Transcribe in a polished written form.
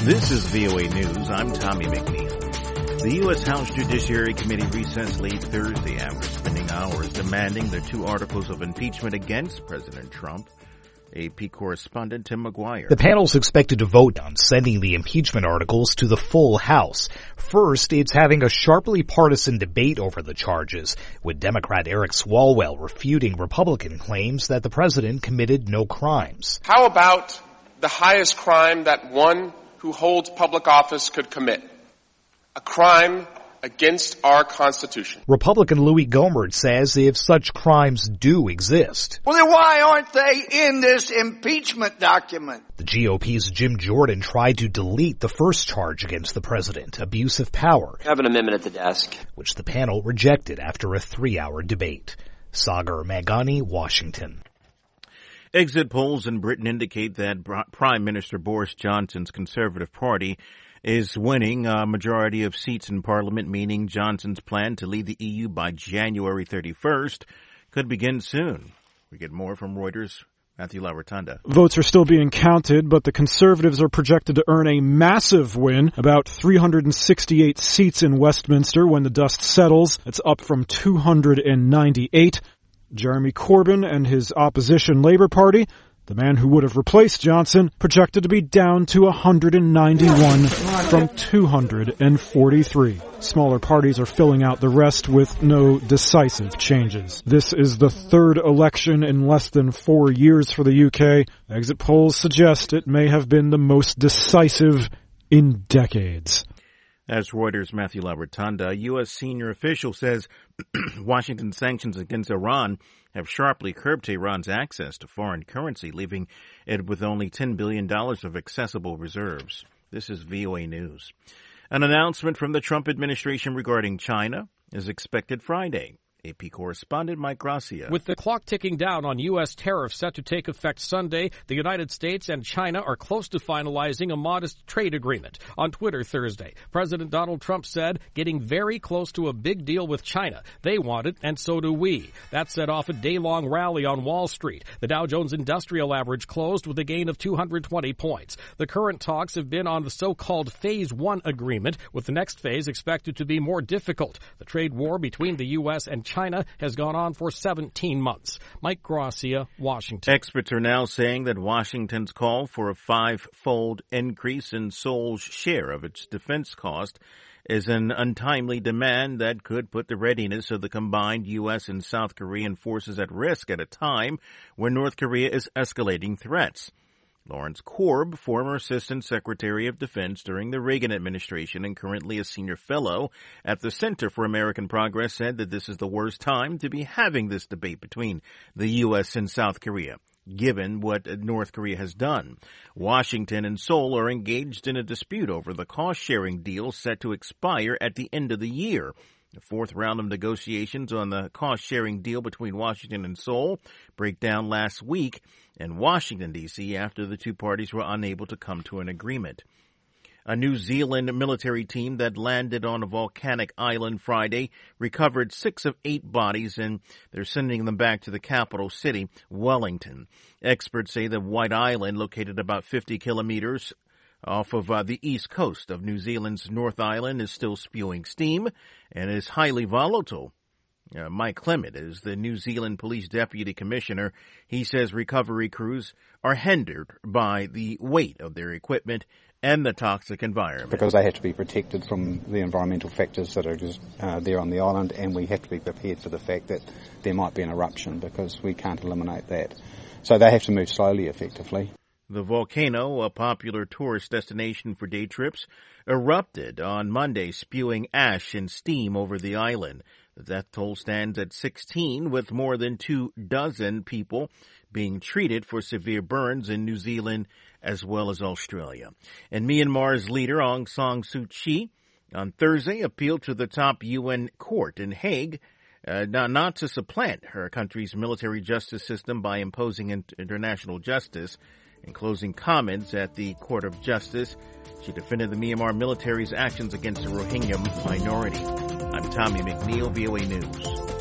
This is VOA News. I'm Tommy McNeil. The U.S. House Judiciary Committee recessed late Thursday after spending hours demanding the 2 articles of impeachment against President Trump. AP correspondent Tim McGuire. The panel's expected to vote on sending the impeachment articles to the full House. First, it's having a sharply partisan debate over the charges, with Democrat Eric Swalwell refuting Republican claims that the president committed no crimes. How about the highest crime that one who holds public office could commit? A crime against our Constitution. Republican Louis Gohmert says if such crimes do exist, well, then why aren't they in this impeachment document? The GOP's Jim Jordan tried to delete the first charge against the president, abuse of power. I have an amendment at the desk, which the panel rejected after a 3-hour debate. Sagar Meghani, Washington. Exit polls in Britain indicate that Prime Minister Boris Johnson's Conservative Party is winning a majority of seats in Parliament, meaning Johnson's plan to leave the EU by January 31st could begin soon. We get more from Reuters' Matthew Lavertanda. Votes are still being counted, but the Conservatives are projected to earn a massive win, about 368 seats in Westminster when the dust settles. It's up from 298. Jeremy Corbyn and his opposition Labour Party, the man who would have replaced Johnson, projected to be down to 191 from 243. Smaller parties are filling out the rest with no decisive changes. This is the third election in less than 4 years for the UK. Exit polls suggest it may have been the most decisive in decades. As Reuters' Matthew Lavertanda, a U.S. senior official says Washington's sanctions against Iran have sharply curbed Tehran's access to foreign currency, leaving it with only $10 billion of accessible reserves. This is VOA News. An announcement from the Trump administration regarding China is expected Friday. AP correspondent Mike Gracia. With the clock ticking down on U.S. tariffs set to take effect Sunday, the United States and China are close to finalizing a modest trade agreement. On Twitter Thursday, President Donald Trump said, getting very close to a big deal with China. They want it, and so do we. That set off a day-long rally on Wall Street. The Dow Jones Industrial Average closed with a gain of 220 points. The current talks have been on the so-called Phase 1 agreement, with the next phase expected to be more difficult. The trade war between the U.S. and China has gone on for 17 months. Mike Gracia, Washington. Experts are now saying that Washington's call for a 5-fold increase in Seoul's share of its defense cost is an untimely demand that could put the readiness of the combined U.S. and South Korean forces at risk at a time when North Korea is escalating threats. Lawrence Korb, former Assistant Secretary of Defense during the Reagan administration and currently a senior fellow at the Center for American Progress, said that this is the worst time to be having this debate between the U.S. and South Korea, given what North Korea has done. Washington and Seoul are engaged in a dispute over the cost-sharing deal set to expire at the end of the year. The fourth round of negotiations on the cost-sharing deal between Washington and Seoul break down last week in Washington, D.C., after the two parties were unable to come to an agreement. A New Zealand military team that landed on a volcanic island Friday recovered 6 of 8 bodies, and they're sending them back to the capital city, Wellington. Experts say that White Island, located about 50 kilometers off of the east coast of New Zealand's North Island, is still spewing steam and is highly volatile. Mike Clement is the New Zealand Police Deputy Commissioner. He says recovery crews are hindered by the weight of their equipment and the toxic environment. Because they have to be protected from the environmental factors that are just there on the island, and we have to be prepared for the fact that there might be an eruption because we can't eliminate that. So they have to move slowly, effectively. The volcano, a popular tourist destination for day trips, erupted on Monday, spewing ash and steam over the island. The death toll stands at 16, with more than 24 people being treated for severe burns in New Zealand as well as Australia. And Myanmar's leader, Aung San Suu Kyi, on Thursday appealed to the top UN court in Hague not to supplant her country's military justice system by imposing international justice. In closing comments at the Court of Justice, she defended the Myanmar military's actions against the Rohingya minority. I'm Tommy McNeil, VOA News.